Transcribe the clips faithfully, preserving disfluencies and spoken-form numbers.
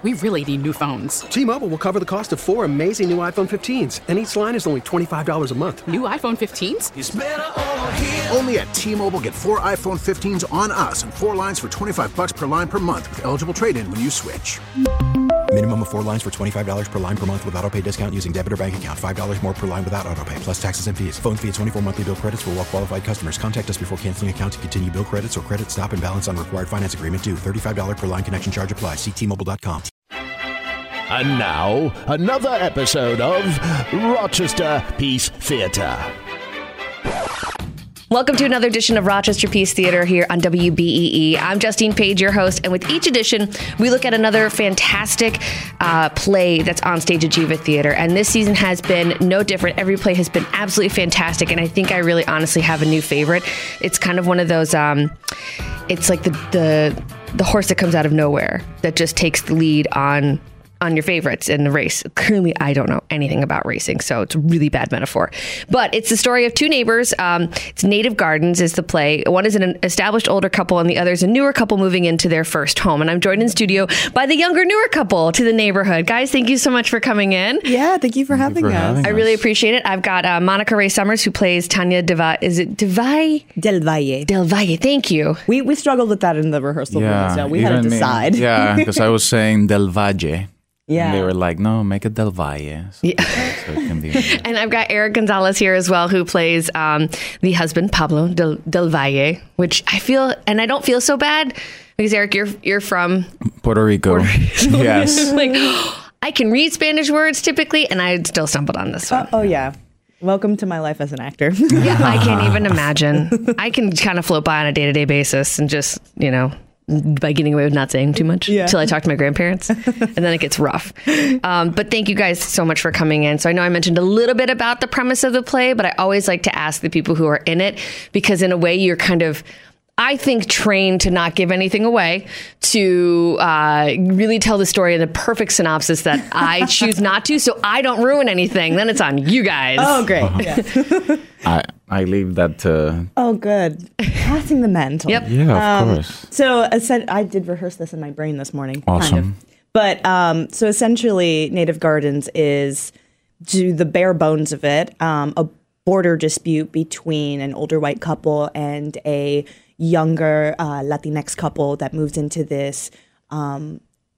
we really need new phones. T-Mobile will cover the cost of four amazing new iPhone fifteens, and each line is only twenty-five dollars a month. New iPhone fifteens? It's better over here. Only at T-Mobile, get four iPhone fifteens on us and four lines for twenty-five dollars per line per month with eligible trade-in when you switch. Minimum of four lines for twenty-five dollars per line per month with autopay discount using debit or bank account. five dollars more per line without autopay, plus taxes and fees. Phone fee at twenty-four monthly bill credits for well-qualified customers. Contact us before canceling account to continue bill credits or credit stop and balance on required finance agreement due. thirty-five dollars per line connection charge applies. See T Mobile dot com. And now, another episode of Rochester Peace Theatre. Welcome to another edition of Rochester Peace Theatre here on W B E E. I'm Justine Page, your host, and with each edition, we look at another fantastic uh, play that's on stage at Jiva Theatre, and this season has been no different. Every play has been absolutely fantastic, and I think I really honestly have a new favorite. It's kind of one of those, um, it's like the, the, the horse that comes out of nowhere that just takes the lead on on your favorites in the race. Clearly, I don't know anything about racing, so it's a really bad metaphor. But it's the story of two neighbors. Um, it's Native Gardens is the play. One is an established older couple, and the other is a newer couple moving into their first home. And I'm joined in studio by the younger, newer couple to the neighborhood. Guys, thank you so much for coming in. Yeah, thank you for, thank having, you for us. having us. I really appreciate it. I've got uh, Monica Ray Summers, who plays Tanya Deva. Is it Devay? Del Valle. Del Valle. Thank you. We we struggled with that in the rehearsal yeah, room, so we had to decide. Me, yeah, because I was saying Del Valle. Yeah. And they were like, no, make it Del Valle. So, yeah. so it can be. And I've got Eric Gonzalez here as well, who plays um, the husband, Pablo Del, Del Valle, which I feel, and I don't feel so bad because, Eric, you're you're from Puerto Rico. Puerto Rico. Yes. Like, I can read Spanish words typically, and I still stumbled on this one. Uh, oh, yeah. Welcome to my life as an actor. Yeah, I can't even imagine. I can kind of float by on a day-to-day basis and just, you know, by getting away with not saying too much yeah. until I talk to my grandparents, and then it gets rough. Um, but thank you guys so much for coming in. So I know I mentioned a little bit about the premise of the play, but I always like to ask the people who are in it, because in a way you're kind of, I think, trained to not give anything away, to uh, really tell the story in the perfect synopsis that I choose not to, so I don't ruin anything. Then it's on you guys. Oh, great. Uh-huh. Yeah. I I leave that to... Oh, good. Passing the mantle. Yep. Yeah, of um, course. So I said I did rehearse this in my brain this morning. Awesome. Kind of. But um, so essentially, Native Gardens is, to the bare bones of it, um, a border dispute between an older white couple and a younger uh, Latinx couple that moves into this um,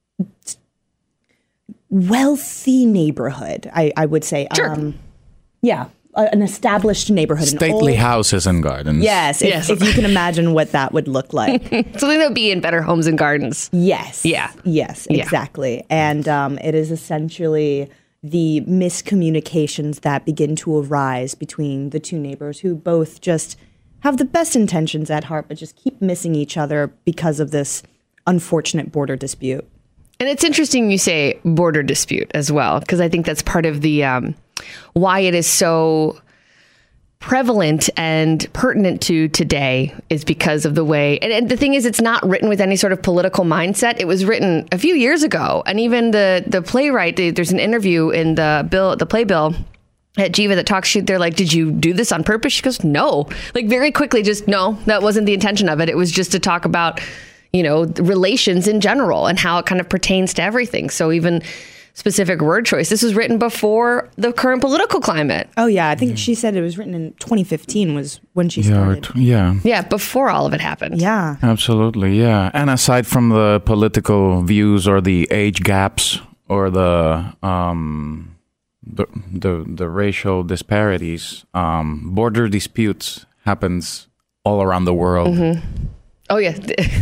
wealthy neighborhood, I, I would say. Sure. Um, yeah. An established neighborhood. Stately old, houses and gardens. Yes, if, yes. if you can imagine what that would look like. Something that would be in Better Homes and Gardens. Yes. Yeah. Yes, Yeah. exactly. And um, it is essentially the miscommunications that begin to arise between the two neighbors who both just have the best intentions at heart, but just keep missing each other because of this unfortunate border dispute. And it's interesting you say border dispute as well, because I think that's part of the um, why it is so prevalent and pertinent to today, is because of the way. And, and the thing is, it's not written with any sort of political mindset. It was written a few years ago, and even the the playwright. The, there's an interview in the bill, the playbill at Jiva that talks. They're like, "Did you do this on purpose?" She goes, "No." Like very quickly, just no. That wasn't the intention of it. It was just to talk about, you know, relations in general and how it kind of pertains to everything. So even specific word choice, this was written before the current political climate. Oh, yeah. I think yeah. she said it was written in twenty fifteen was when she yeah, started. T- yeah. Yeah, before all of it happened. Yeah. Absolutely, yeah. And aside from the political views or the age gaps or the um, the, the, the racial disparities, um, border disputes happens all around the world. Mm-hmm. Oh, yeah.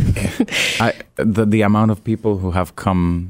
I, the the amount of people who have come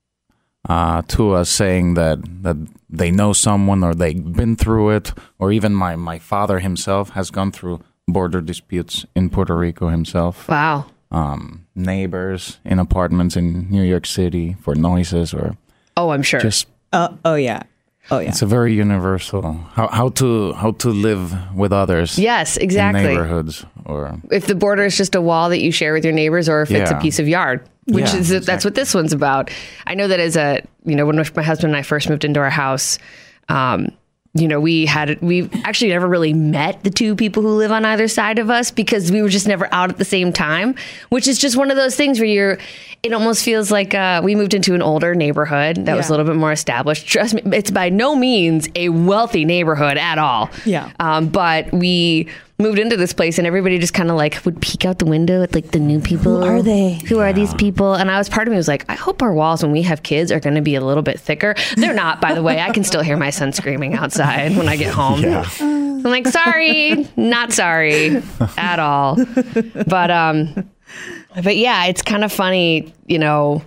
uh, to us saying that, that they know someone or they've been through it, or even my, my father himself has gone through border disputes in Puerto Rico himself. Wow. Um, neighbors in apartments in New York City for noises or... Oh, I'm sure. Just, uh, oh, yeah. Oh, yeah. It's a very universal how how to how to live with others. Yes, exactly. In neighborhoods, or if the border is just a wall that you share with your neighbors, or if yeah. it's a piece of yard, which yeah, is exactly. that's what this one's about. I know that as a you know when my husband and I first moved into our house, um, you know, we had, we actually never really met the two people who live on either side of us because we were just never out at the same time, which is just one of those things where you're, it almost feels like uh, we moved into an older neighborhood that yeah. was a little bit more established. Trust me, it's by no means a wealthy neighborhood at all. Yeah. Um, but we moved into this place and everybody just kind of like would peek out the window at like the new people. Who are they? Who are these people? And I was, part of me was like, I hope our walls when we have kids are going to be a little bit thicker. They're not, by the way. I can still hear my son screaming outside when I get home. Yeah. I'm like, sorry, not sorry at all. But, um, but yeah, it's kind of funny, you know,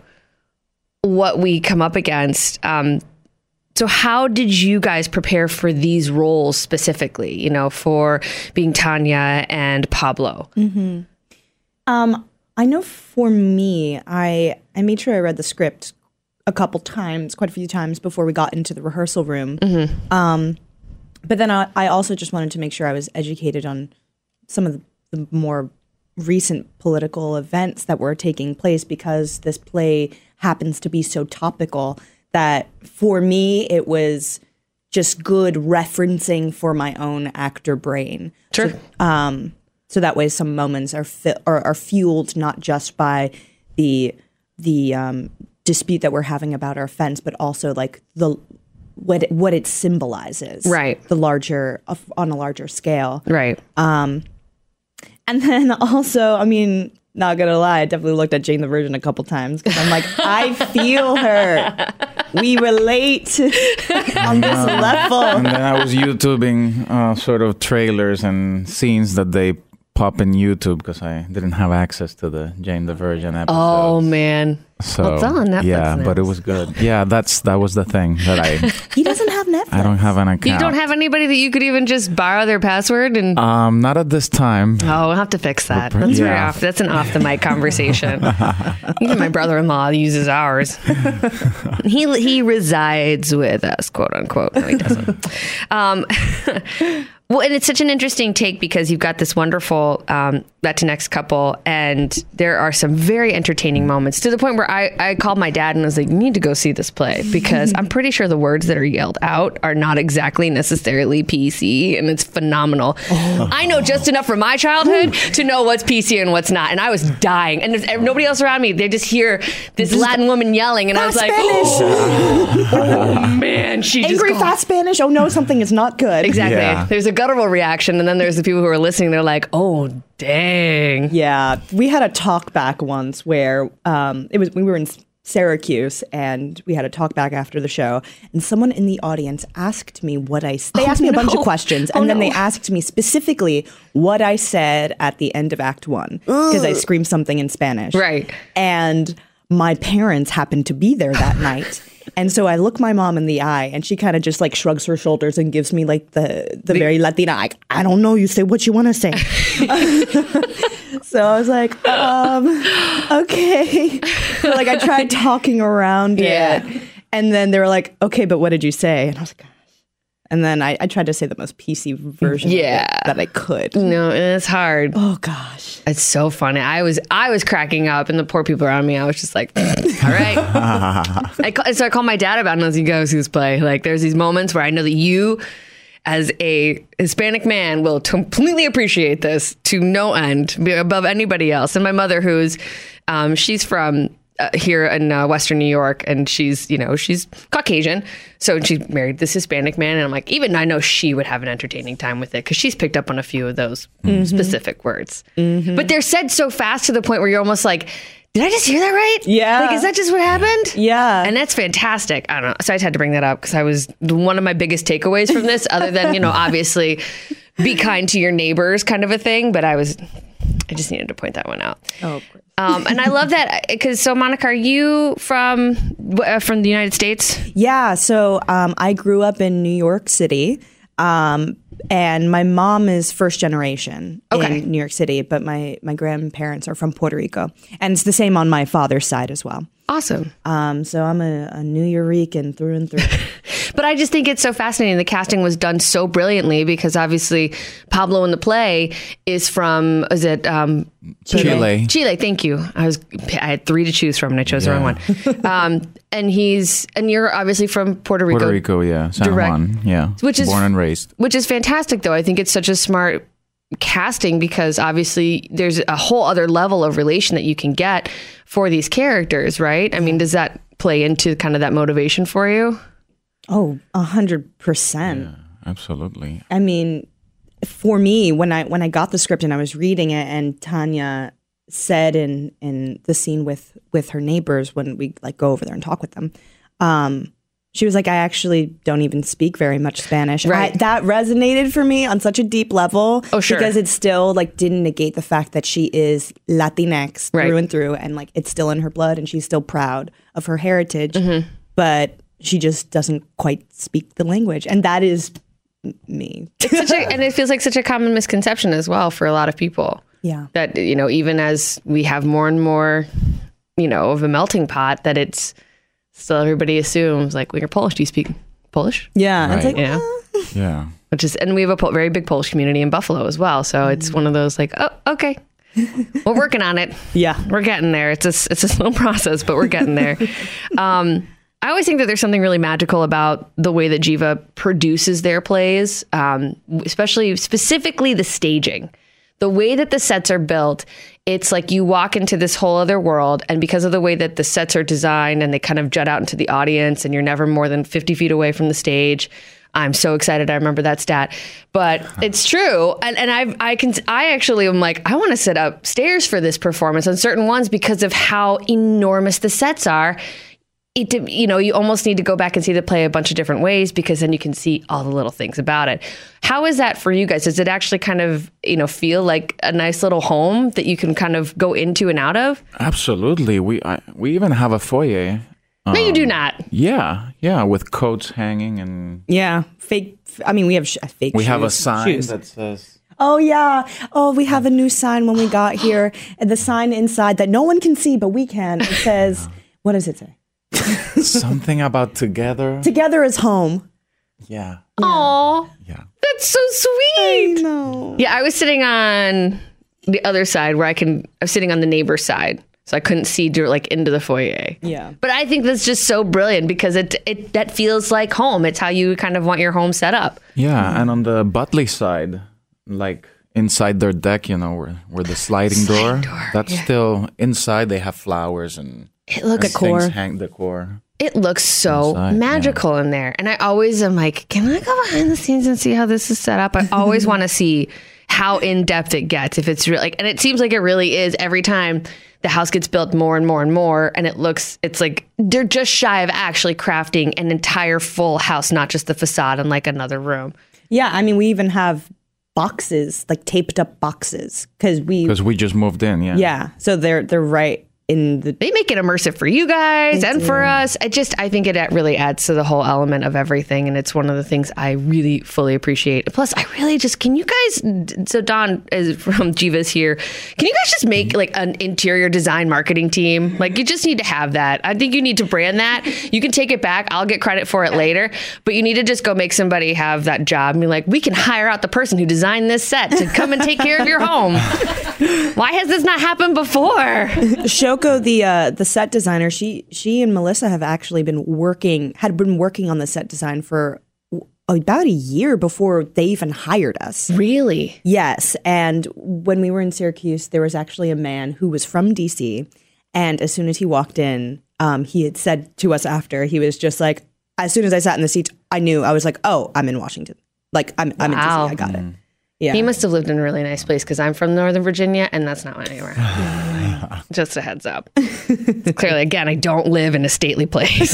what we come up against. Um, So how did you guys prepare for these roles specifically, you know, for being Tanya and Pablo? Mm-hmm. Um, I know for me, I, I made sure I read the script a couple times, quite a few times before we got into the rehearsal room. Mm-hmm. Um, but then I, I also just wanted to make sure I was educated on some of the, the more recent political events that were taking place because this play happens to be so topical that for me, it was just good referencing for my own actor brain. Sure. So, um, so that way some moments are, fi- are are fueled not just by the the um, dispute that we're having about our fence, but also like the what it, what it symbolizes. Right. The larger, on a larger scale. Right. Um, and then also, I mean, not gonna lie, I definitely looked at Jane the Virgin a couple times because I'm like, I feel her. We relate on this level. And then I was YouTubing uh, sort of trailers and scenes that they pop in YouTube because I didn't have access to the Jane the Virgin episodes. Oh man. So well, it's on Netflix yeah, now. but it was good. Yeah, that's that was the thing that I. He doesn't have Netflix. I don't have an account. You don't have anybody that you could even just borrow their password and. Um, not at this time. Oh, we'll have to fix that. That's yeah. very off. That's an off the mic conversation. Even my brother-in-law uses ours. he he resides with us, quote unquote. No, he doesn't. um, well, and it's such an interesting take because you've got this wonderful um, Latinx couple, and there are some very entertaining moments to the point where I, I called my dad and was like, you need to go see this play because I'm pretty sure the words that are yelled out are not exactly necessarily P C, and it's phenomenal. Oh. I know just enough from my childhood to know what's P C and what's not, and I was dying. And there's nobody else around me. They just hear this Latin woman yelling, and I was like, oh, oh man, she just angry called. fast Spanish. Oh no, something is not good. Exactly. Yeah. There's a guttural reaction, and then there's the people who are listening. They're like, oh, dang. Yeah, we had a talk back once where um, it was we were in Syracuse, and we had a talk back after the show, and someone in the audience asked me what I. They asked oh, me a no. bunch of questions, and oh, then no. they asked me specifically what I said at the end of Act One because I screamed something in Spanish. Right. And my parents happened to be there that night. And so I look my mom in the eye, and she kind of just like shrugs her shoulders and gives me like the the very Latina, like, I don't know, you say what you want to say. So I was like, um, okay. So like I tried talking around Yeah. it, and then they were like, okay, but what did you say? And I was like, gosh. And then I, I tried to say the most P C version Yeah. of it that I could. No, and it's hard. Oh gosh. It's so funny. I was I was cracking up, and the poor people around me, I was just like, all right. I call, so I called my dad about it, and I was like, you gotta see this play. Like, there's these moments where I know that you, as a Hispanic man, will completely appreciate this to no end, above anybody else. And my mother, who's, um, she's from uh, here in uh, Western New York, and she's, you know, she's Caucasian. So she married this Hispanic man, and I'm like, even I know she would have an entertaining time with it because she's picked up on a few of those mm-hmm. specific words. Mm-hmm. But they're said so fast to the point where you're almost like, did I just hear that right? Yeah. Like, is that just what happened? Yeah. And that's fantastic. I don't know. So I just had to bring that up because I was one of my biggest takeaways from this, other than, you know, obviously be kind to your neighbors kind of a thing. But I was, I just needed to point that one out. Oh, of course. Um, and I love that because, so Monica, are you from, uh, from the United States? Yeah. So um, I grew up in New York City. Um, and my mom is first generation Okay. in New York City, but my, my grandparents are from Puerto Rico. And it's the same on my father's side as well. Awesome. Um, so I'm a, a New Yorican through and through. But I just think it's so fascinating. The casting was done so brilliantly because obviously Pablo in the play is from, is it um, Chile? Chile, thank you. I was I had three to choose from and I chose yeah. the wrong one. Um, and he's and you're obviously from Puerto Rico. Puerto Rico, yeah, San direct, Juan, yeah, which is born and raised. Which is fantastic, though. I think it's such a smart casting because obviously there's a whole other level of relation that you can get for these characters, right? I mean, does that play into kind of that motivation for you? Oh, a hundred percent. Absolutely. I mean, for me, when I when I got the script and I was reading it, and Tanya said in in the scene with with her neighbors when we like go over there and talk with them, um, she was like, I actually don't even speak very much Spanish. Right. I, that resonated for me on such a deep level. Oh, sure. Because it still like didn't negate the fact that she is Latinx right. through and through, and like it's still in her blood, and she's still proud of her heritage. Mm-hmm. But she just doesn't quite speak the language, and that is me. It's such a, and it feels like such a common misconception as well for a lot of people. Yeah. That, you know, even as we have more and more, you know, of a melting pot, that it's still everybody assumes like, well, you're Polish. Do you speak Polish? Yeah. Right. It's like, yeah. Uh. Yeah. Which is, and we have a po- very big Polish community in Buffalo as well. So mm. it's one of those like, oh, okay. We're working on it. Yeah. We're getting there. It's a, it's a slow process, but we're getting there. um, I always think that there's something really magical about the way that Jiva produces their plays, um, especially specifically the staging. The way that the sets are built, it's like you walk into this whole other world, and because of the way that the sets are designed and they kind of jut out into the audience and you're never more than fifty feet away from the stage. I'm so excited. I remember that stat, but it's true. And, and I, I can, I actually am like, I want to sit upstairs for this performance on certain ones because of how enormous the sets are. It, you know, you almost need to go back and see the play a bunch of different ways because then you can see all the little things about it. How is that for you guys? Does it actually kind of, you know, feel like a nice little home that you can kind of go into and out of? Absolutely. We I, we even have a foyer. No, um, you do not. Yeah, yeah, with coats hanging and yeah, fake. I mean, we have sh- fake. We shoes, have a sign shoes. that says. Oh yeah. Oh, we have a new sign when we got here, and the sign inside that no one can see, but we can. It says, what does it say? Something about together. Together is home. Yeah. Aw. Yeah. That's so sweet. I know. Yeah, I was sitting on the other side where I can, I was sitting on the neighbor's side. So I couldn't see like into the foyer. Yeah. But I think that's just so brilliant because it it that feels like home. It's how you kind of want your home set up. Yeah. Mm-hmm. And on the Butley side, like inside their deck, you know, where, where the sliding, sliding door, door, that's yeah. still inside. They have flowers and it look and decor. Things hang decor. It looks so inside, magical yeah. in there. And I always am like, can I go behind the scenes and see how this is set up? I always want to see how in depth it gets. If it's really like, and it seems like it really is every time the house gets built more and more and more. And it looks, it's like they're just shy of actually crafting an entire full house, not just the facade and like another room. Yeah. I mean, we even have boxes, like taped up boxes because we, because we just moved in. Yeah. Yeah. So they're, they're right. In the, they make it immersive for you guys and do. for us. I just, I think it really adds to the whole element of everything. And it's one of the things I really fully appreciate. Plus, I really just, can you guys, so Don is from Jiva's here. Can you guys just make like an interior design marketing team? Like you just need to have that. I think you need to brand that. You can take it back. I'll get credit for it later, but you need to just go make somebody have that job and be like, we can hire out the person who designed this set to come and take care of your home. Why has this not happened before? Shoko, the uh, the set designer, she she and Melissa have actually been working, had been working on the set design for about a year before they even hired us. Really? Yes. And when we were in Syracuse, there was actually a man who was from D C. And as soon as he walked in, um, he had said to us after, he was just like, as soon as I sat in the seat, I knew, I was like, oh, I'm in Washington. Like, I'm, I'm wow. in D C. I got mm. it. Yeah. He must have lived in a really nice place because I'm from Northern Virginia and that's not anywhere. Just a heads up. Clearly, again, I don't live in a stately place.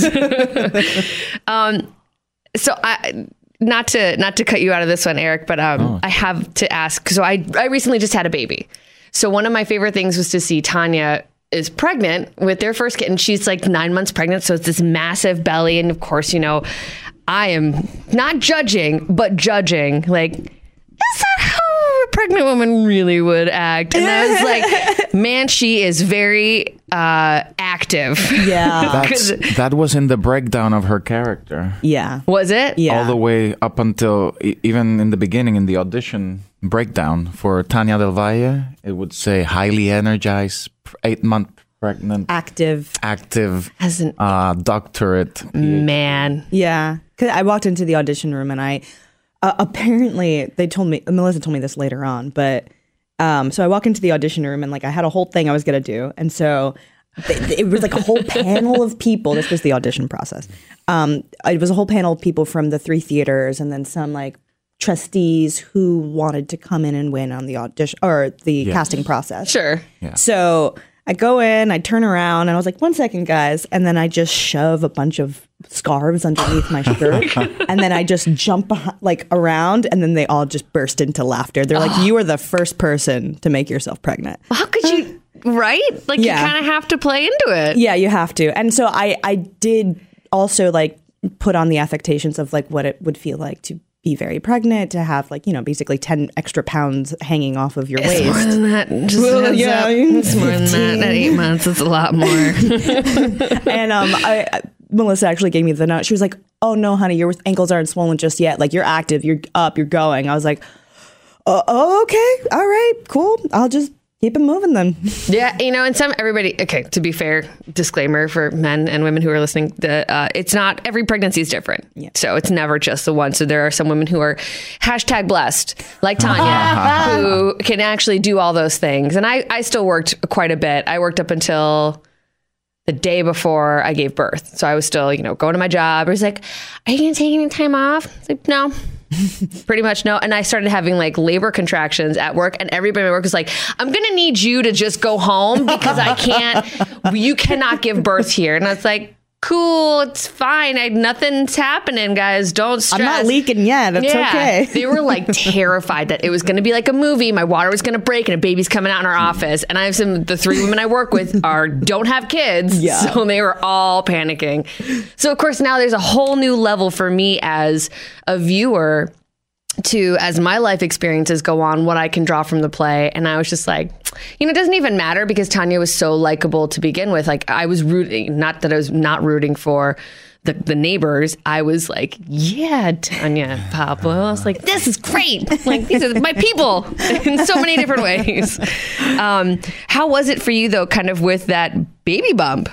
um, so I, not to not to cut you out of this one, Eric, but um, oh. I have to ask. So I I recently just had a baby. So one of my favorite things was to see Tanya is pregnant with their first kid, and she's like nine months pregnant. So it's this massive belly, and of course, you know, I am not judging, but judging like. Is that how pregnant woman really would act. And I was like, man, she is very uh, active. Yeah. That's, that was in the breakdown of her character. Yeah. Was it? Yeah. All the way up until, e- even in the beginning, in the audition breakdown for Tanya Del Valle, it would say highly energized, eight month pregnant, Active. active, As an uh, doctorate. man. Yeah. 'Cause I walked into the audition room and I, uh, apparently they told me, Melissa told me this later on, but um, so I walk into the audition room and like I had a whole thing I was going to do. And so th- it was like a whole panel of people. This was the audition process. Um, it was a whole panel of people from the three theaters and then some like trustees who wanted to come in and win on the audition or the Yes. casting process. Sure. Yeah. So I go in, I turn around, and I was like, one second, guys. And then I just shove a bunch of scarves underneath my shirt. And then I just jump behind, like around, and then they all just burst into laughter. They're like, you are the first person to make yourself pregnant. How could you, right? Like Yeah. you kind of have to play into it. Yeah, you have to. And so I, I did also like put on the affectations of like what it would feel like to be very pregnant, to have like, you know, basically ten extra pounds hanging off of your It's more waist. than that. Just Well, heads yeah, up. you- It's more than that. At eight months, it's a lot more. And um, I, I- Melissa actually gave me the note. She was like, oh no, honey, your ankles aren't swollen just yet. Like you're active, you're up, you're going. I was like, uh, oh, okay, all right, cool. I'll just keep it moving then. Yeah, you know, and some everybody. Okay, to be fair, disclaimer for men and women who are listening: the uh, it's not every pregnancy is different. Yeah. So it's never just the one. So there are some women who are hashtag blessed, like Tanya, who can actually do all those things. And I, I still worked quite a bit. I worked up until the day before I gave birth. So I was still, you know, going to my job. I was like, "Are you going to take any time off?" I was like, "No." Pretty much no. And I started having like labor contractions at work, and everybody at work was like, I'm going to need you to just go home because I can't, you cannot give birth here. And I was like, cool, it's fine. I, nothing's happening, guys. Don't stress. I'm not leaking yet. It's Yeah. okay. They were like terrified that it was going to be like a movie. My water was going to break and a baby's coming out in our office. And I have some, the three women I work with are, don't have kids. Yeah. So they were all panicking. So of course now there's a whole new level for me as a viewer to, as my life experiences go on, what I can draw from the play. And I was just like, you know, it doesn't even matter because Tanya was so likable to begin with. Like I was rooting, not that I was not rooting for the, the neighbors. I was like, yeah, Tanya, Pablo. I was like, this is great. Like these are my people in so many different ways. Um, how was it for you though, kind of with that baby bump?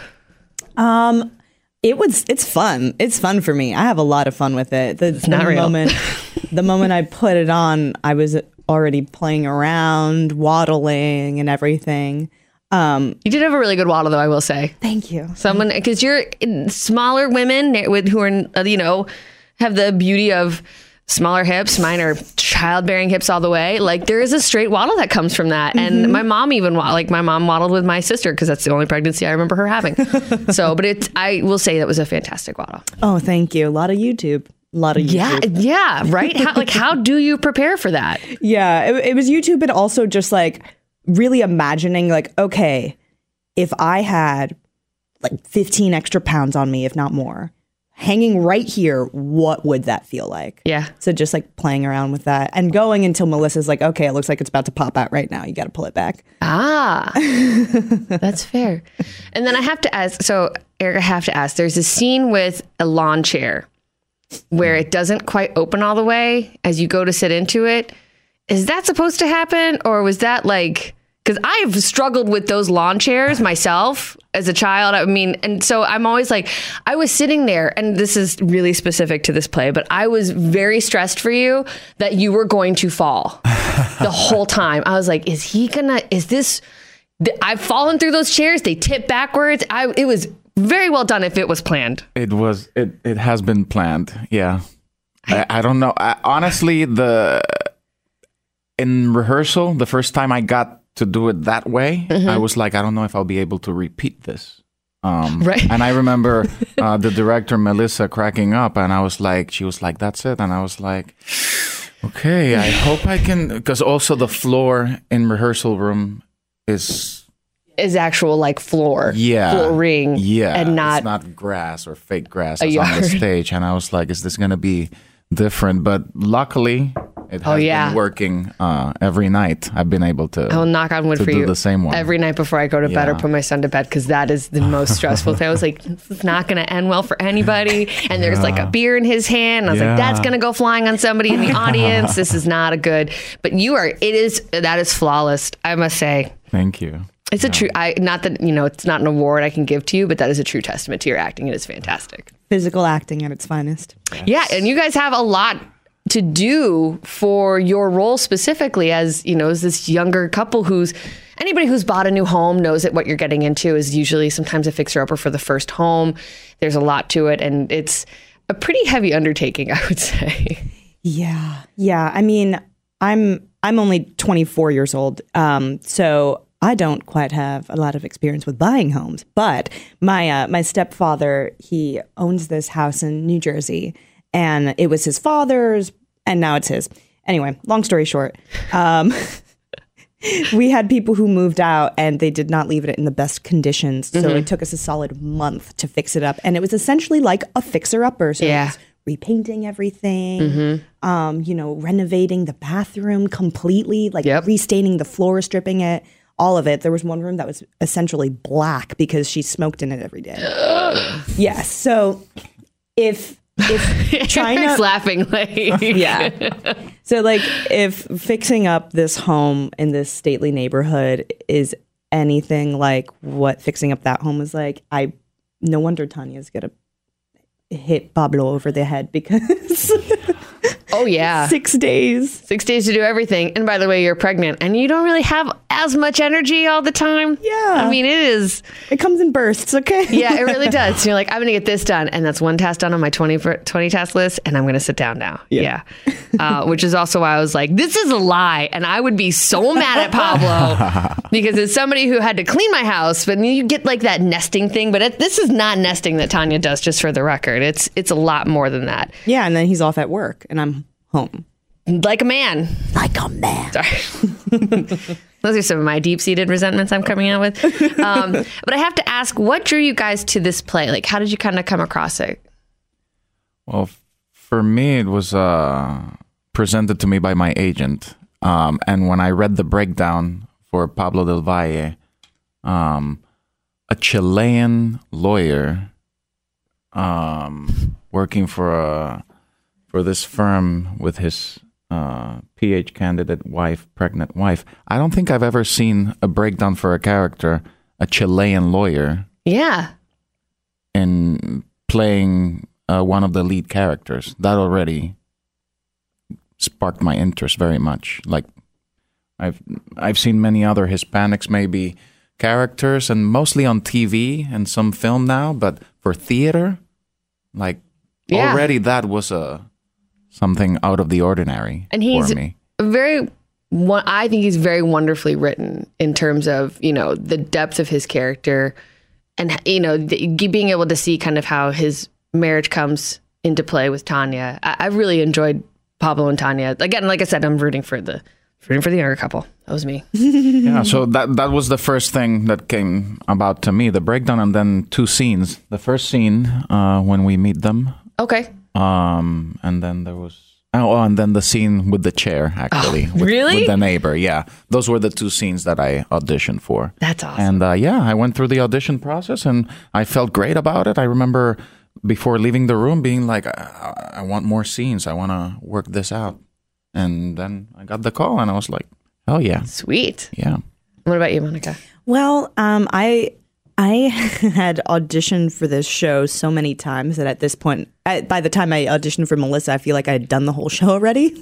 Um, it was, it's fun. It's fun for me. I have a lot of fun with it. The, the not real. moment, the moment I put it on, I was already playing around, waddling and everything. Um, You did have a really good waddle though, I will say. thank you. Someone, because you're smaller women with who are, you know, have the beauty of smaller hips. Mine are childbearing hips all the way. Like there is a straight waddle that comes from that. And my mom even, wa- like my mom waddled with my sister because that's the only pregnancy I remember her having. So, but it, I will say that was a fantastic waddle. Oh, thank you. A lot of YouTube. A lot of YouTube. Yeah. Yeah. Right. How, like, how do you prepare for that? Yeah, it, it was YouTube, but also just like really imagining, like, okay, if I had like fifteen extra pounds on me, if not more, hanging right here, what would that feel like? Yeah. So just like playing around with that and going until Melissa's like, okay, it looks like it's about to pop out right now. You got to pull it back. Ah, that's fair. And then I have to ask, so Eric, I have to ask, there's a scene with a lawn chair where it doesn't quite open all the way as you go to sit into it. Is that supposed to happen? Or was that like, because I've struggled with those lawn chairs myself as a child. I mean, and so I'm always like, I was sitting there, and this is really specific to this play, but I was very stressed for you that you were going to fall the whole time. I was like, is he gonna, is this, th- I've fallen through those chairs. They tip backwards. I, it was very well done if it was planned. It was. It. It has been planned. Yeah. I, I don't know. I, honestly, the in rehearsal, the first time I got to do it that way, Mm-hmm. I was like, I don't know if I'll be able to repeat this. Um, Right. And I remember uh, the director Melissa cracking up, and I was like, she was like, "That's it," and I was like, "Okay, I hope I can." Because also the floor in rehearsal room is. Is actual like floor, Yeah. flooring, Yeah. and not, it's not grass or fake grass a that's on the yard. stage. And I was like, is this going to be different? But luckily, it Oh, has yeah. been working uh, every night. I've been able to. I will knock on wood to for do you. the same one every night before I go to bed or Yeah. put my son to bed, because that is the most stressful thing. I was like, this is not going to end well for anybody. And there's like a beer in his hand. I was Yeah. like, that's going to go flying on somebody in the audience. This is not a good. But you are. It is. That is flawless. I must say. Thank you. It's a true. I not that you know. It's not an award I can give to you, but that is a true testament to your acting. It is fantastic. Physical acting at its finest. Yeah, and you guys have a lot to do for your role specifically, as you know, as this younger couple who's anybody who's bought a new home knows that what you're getting into is usually sometimes a fixer-upper for the first home. There's a lot to it, and it's a pretty heavy undertaking, I would say. Yeah, yeah. I mean, I'm I'm only twenty-four years old, um, so I don't quite have a lot of experience with buying homes. But my uh, my stepfather, he owns this house in New Jersey, and it was his father's, and now it's his. Anyway, long story short, um, we had people who moved out, and they did not leave it in the best conditions. So Mm-hmm. it took us a solid month to fix it up, and it was essentially like a fixer-upper. So Yeah. it was repainting everything, um, you know, renovating the bathroom completely, like Yep. restaining the floor, stripping it, all of it. There was one room that was essentially black because she smoked in it every day. Yes. So if if trying Eric's to laughing like yeah. So like if fixing up this home in this stately neighborhood is anything like what fixing up that home was like, I no wonder Tanya's gonna hit Pablo over the head because Oh yeah. six days. Six days to do everything. And by the way, you're pregnant and you don't really have as much energy all the time. Yeah. I mean, it is. It comes in bursts, okay? Yeah, it really does. So you're like, I'm going to get this done. And that's one task done on my twenty, twenty task list. And I'm going to sit down now. Yeah. Uh, which is also why I was like, this is a lie. And I would be so mad at Pablo because it's somebody who had to clean my house. But you get like that nesting thing. But it, this is not nesting that Tanya does, just for the record. It's, it's a lot more than that. Yeah, and then he's off at work and I'm home. Like a man. Like a man. Sorry. Those are some of my deep-seated resentments I'm coming out with. Um, but I have to ask, what drew you guys to this play? Like, how did you kind of come across it? Well, f- for me, it was uh, presented to me by my agent. Um, and when I read the breakdown for Pablo del Valle, um, a Chilean lawyer um, working for a, for this firm with his uh, P H candidate wife, pregnant wife. I don't think I've ever seen a breakdown for a character, a Chilean lawyer, Yeah. in playing uh, one of the lead characters. That already sparked my interest very much. Like I've I've seen many other Hispanics maybe characters, and mostly on T V and some film now, but for theater, like Yeah. already that was a something out of the ordinary And he's for me. very, one- I think he's very wonderfully written in terms of, you know, the depth of his character and, you know, the, being able to see kind of how his marriage comes into play with Tanya. I, I really enjoyed Pablo and Tanya. Again, like I said, I'm rooting for the rooting for the younger couple. That was me. Yeah, so that that was the first thing that came about to me, the breakdown, and then two scenes. The first scene uh, when we meet them, Okay. um, and then there was oh, and then the scene with the chair actually, with, really? with the neighbor. Yeah, those were the two scenes that I auditioned for. That's awesome. And uh, yeah, I went through the audition process, and I felt great about it. I remember before leaving the room being like, I, I want more scenes. I want to work this out. And then I got the call, and I was like, "Oh yeah, Sweet. yeah." What about you, Monica? Well, um, I I had auditioned for this show so many times that at this point, I, by the time I auditioned for Melissa, I feel like I had done the whole show already.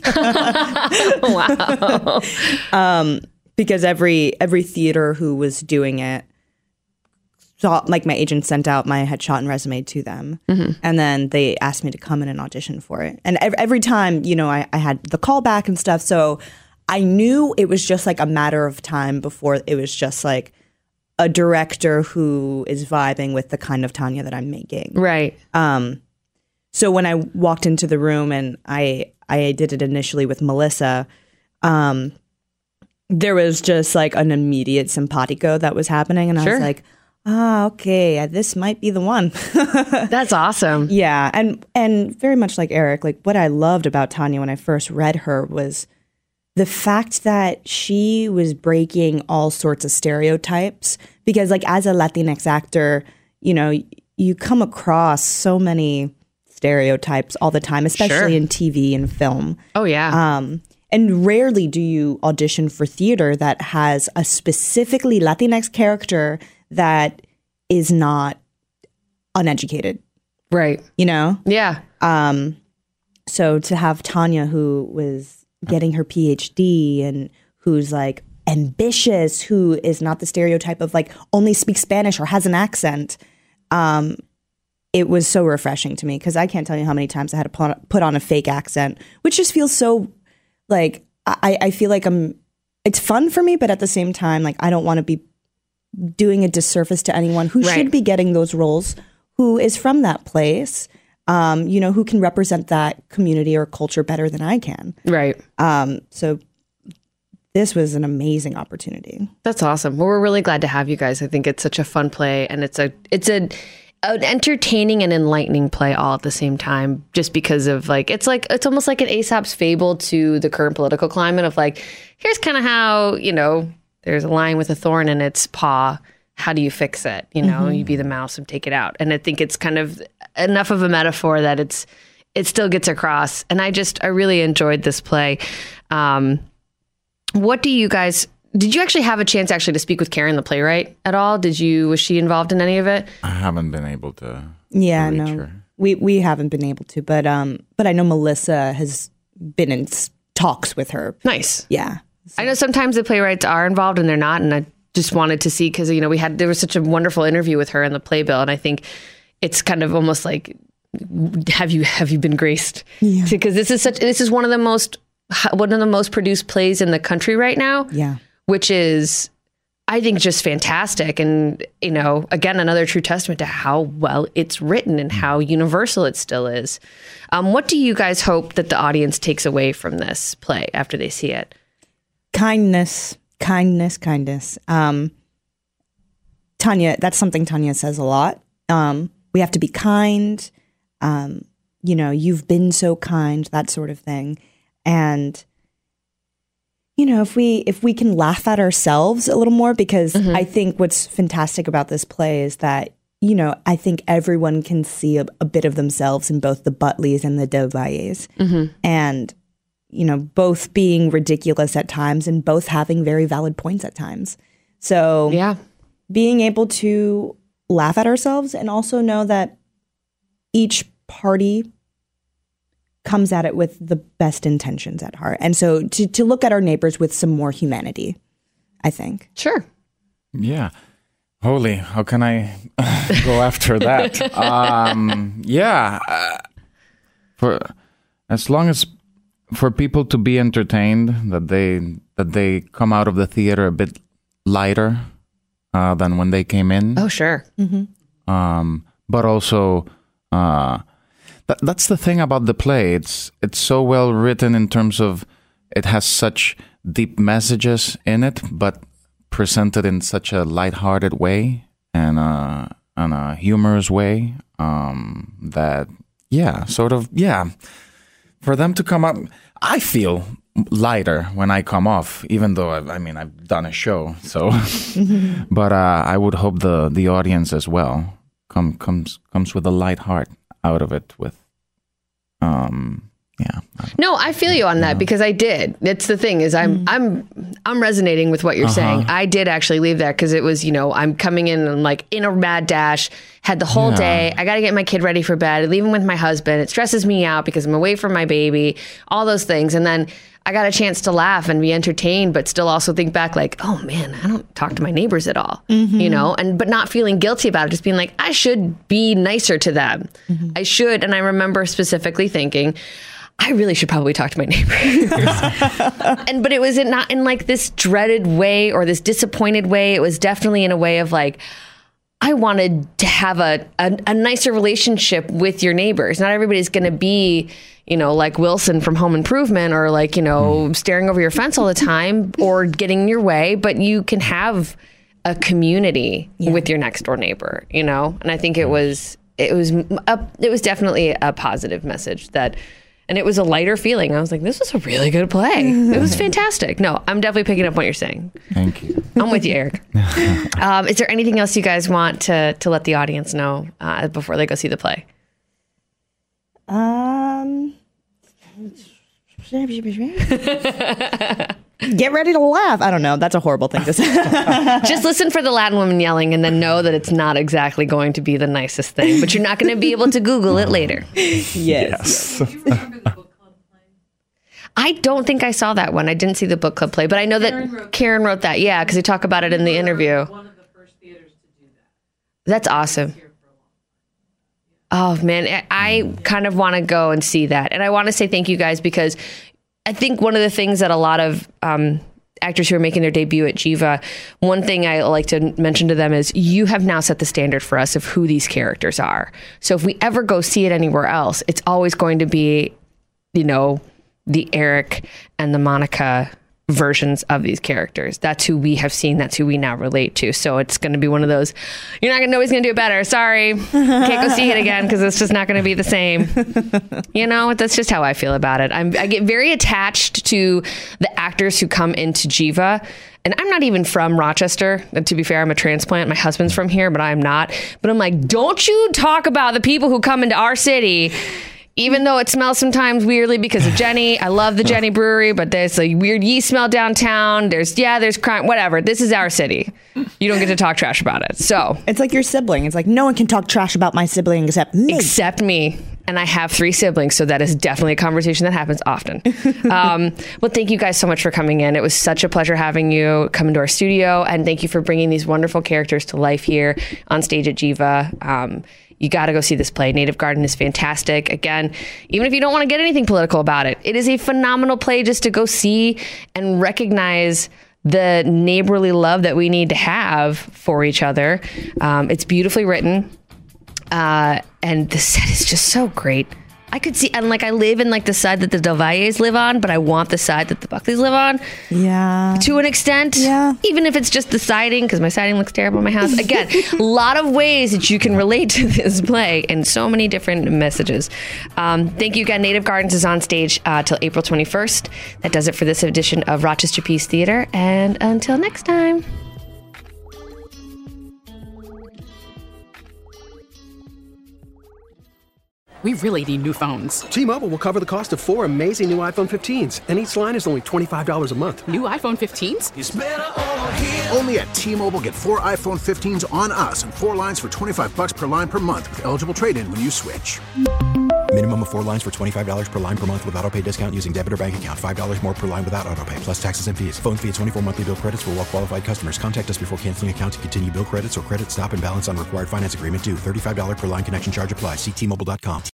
Wow. um, because every every theater who was doing it saw, like my agent sent out my headshot and resume to them, Mm-hmm. and then they asked me to come in and audition for it. And every, every time, you know, I, I had the callback and stuff, so I knew it was just like a matter of time before it was just like a director who is vibing with the kind of Tanya that I'm making. Right. Um, so when I walked into the room and I I did it initially with Melissa, um, there was just like an immediate simpatico that was happening, and I Sure. was like, ah, okay, this might be the one. That's awesome. Yeah, and and very much like Eric, like what I loved about Tanya when I first read her was the fact that she was breaking all sorts of stereotypes. Because like as a Latinx actor, you know, you come across so many stereotypes all the time, especially Sure. in T V and film. Oh, yeah. Um, and rarely do you audition for theater that has a specifically Latinx character that is not uneducated, right. you know? Yeah. Um, so to have Tanya, who was getting her P H D and who's like ambitious, who is not the stereotype of like only speaks Spanish or has an accent, um, it was so refreshing to me because I can't tell you how many times I had to put on, put on a fake accent, which just feels so like I, I feel like I'm. It's fun for me, but at the same time, like I don't want to be doing a disservice to anyone who Right. should be getting those roles, who is from that place, um, you know, who can represent that community or culture better than I can. Right. Um, so this was an amazing opportunity. That's awesome. Well, we're really glad to have you guys. I think it's such a fun play, and it's a it's a an entertaining and enlightening play all at the same time. Just because of like it's like it's almost like an Aesop's fable to the current political climate of like here's kind of how you know there's a lion with a thorn in its paw. How do you fix it? You know, Mm-hmm. you be the mouse and take it out. And I think it's kind of enough of a metaphor that it's it still gets across. And I just I really enjoyed this play. Um, What do you guys, did you actually have a chance actually to speak with Karen, the playwright, at all? Did you, was she involved in any of it? I haven't been able to. Yeah, to reach no, her. we we haven't been able to, but um, but I know Melissa has been in s- talks with her. Nice. Yeah, I know sometimes the playwrights are involved and they're not. And I just wanted to see, because, you know, we had, there was such a wonderful interview with her in the playbill. And I think it's kind of almost like, have you, have you been graced? Yeah. Because this is such, this is one of the most, one of the most produced plays in the country right now. yeah. Which is, I think, just fantastic. And, you know, again, another true testament to how well it's written and how universal it still is. Um, what do you guys hope that the audience takes away from this play after they see it? Kindness, kindness, kindness. Um, Tanya, that's something Tanya says a lot. Um, we have to be kind. Um, you know, you've been so kind, that sort of thing. And, you know, if we if we can laugh at ourselves a little more, because Mm-hmm. I think what's fantastic about this play is that, you know, I think everyone can see a, a bit of themselves in both the Butleys and the Del Valles. Mm-hmm. And, you know, both being ridiculous at times and both having very valid points at times. So Yeah. being able to laugh at ourselves and also know that each party comes at it with the best intentions at heart. And so to, to look at our neighbors with some more humanity, I think. Sure. Yeah. Holy, how can I go after that? um, yeah. Uh, for as long as for people to be entertained, that they that they come out of the theater a bit lighter uh, than when they came in. Oh, sure. Um, but also, uh, that, that's the thing about the play. It's it's so well written in terms of it has such deep messages in it, but presented in such a lighthearted way and uh, in a humorous way um, that, yeah, sort of, yeah, for them to come up, I feel lighter when I come off, even though I've, I mean I've done a show, so. But uh, I would hope the the audience as well come comes comes with a light heart out of it. With, um, yeah. No, I feel you on that because I did. It's the thing is I'm I'm I'm resonating with what you're saying. I did actually leave there because it was, you know, I'm coming in and like in a mad dash, had the whole Yeah. day. I got to get my kid ready for bed, leaving with my husband. It stresses me out because I'm away from my baby, all those things. And then I got a chance to laugh and be entertained, but still also think back like, oh man, I don't talk to my neighbors at all, you know, and but not feeling guilty about it, just being like, I should be nicer to them. I should. And I remember specifically thinking, I really should probably talk to my neighbors. and but it was in, not in like this dreaded way or this disappointed way. It was definitely in a way of like, I wanted to have a, a, a nicer relationship with your neighbors. Not everybody's going to be, you know, like Wilson from Home Improvement or like, you know, staring over your fence all the time or getting in your way, but you can have a community Yeah. with your next door neighbor, you know? And I think it was, it was, a, it was definitely a positive message that, and it was a lighter feeling. I was like, this was a really good play. It was fantastic. No, I'm definitely picking up what you're saying. Thank you. I'm with you, Eric. um, is there anything else you guys want to, to let the audience know uh, before they go see the play? Um, get ready to laugh. I don't know. That's a horrible thing to say. Just listen for the Latin woman yelling and then know that it's not exactly going to be the nicest thing, but you're not going to be able to Google it later. Yes. yes. I don't think I saw that one. I didn't see the book club play, but I know Karen that wrote Karen wrote that. Yeah, because we talk about it in the interview. One of the first theaters to do that. That's awesome. Oh, man, I kind of want to go and see that. And I want to say thank you guys, because I think one of the things that a lot of um, actors who are making their debut at Jiva, one thing I like to mention to them is you have now set the standard for us of who these characters are. So if we ever go see it anywhere else, it's always going to be, you know, the Eric and the Monica versions of these characters. That's who we have seen. That's who we now relate to. So it's going to be one of those, you're not going to know he's going to do it better. Sorry. Can't go see it again because it's just not going to be the same. You know, that's just how I feel about it. I'm, I get very attached to the actors who come into Jiva. And I'm not even from Rochester. And to be fair, I'm a transplant. My husband's from here, but I'm not. But I'm like, don't you talk about the people who come into our city, even though it smells sometimes weirdly because of Jenny. I love the Jenny Brewery, but there's a weird yeast smell downtown. There's, yeah, there's crime, whatever. This is our city. You don't get to talk trash about it. So it's like your sibling. It's like, no one can talk trash about my sibling except me. Except me. And I have three siblings, so that is definitely a conversation that happens often. um, well, thank you guys so much for coming in. It was such a pleasure having you come into our studio, and thank you for bringing these wonderful characters to life here on stage at Jiva. Um, you got to go see this play. Native Garden is fantastic. Again, even if you don't want to get anything political about it, it is a phenomenal play just to go see and recognize the neighborly love that we need to have for each other. Um, it's beautifully written. Uh, and the set is just so great. I could see, and like I live in like the side that the Del Valles live on, but I want the side that the Buckleys live on. Yeah. To an extent. Yeah. Even if it's just the siding, because my siding looks terrible in my house. Again, a lot of ways that you can relate to this play and so many different messages. Um, thank you again. Native Gardens is on stage uh, till April twenty-first. That does it for this edition of Rochester Peace Theater. And until next time. We really need new phones. T-Mobile will cover the cost of four amazing new iPhone fifteens, and each line is only twenty-five dollars a month. New iPhone fifteens? It's better over here. Only at T-Mobile, get four iPhone fifteens on us and four lines for twenty-five bucks per line per month with eligible trade-in when you switch. Minimum of four lines for twenty-five dollars per line per month with autopay discount using debit or bank account. five dollars more per line without autopay, plus taxes and fees. Phone fee at twenty-four monthly bill credits for well-qualified customers. Contact us before canceling account to continue bill credits or credit stop and balance on required finance agreement due. thirty-five dollars per line connection charge applies. See T Mobile dot com.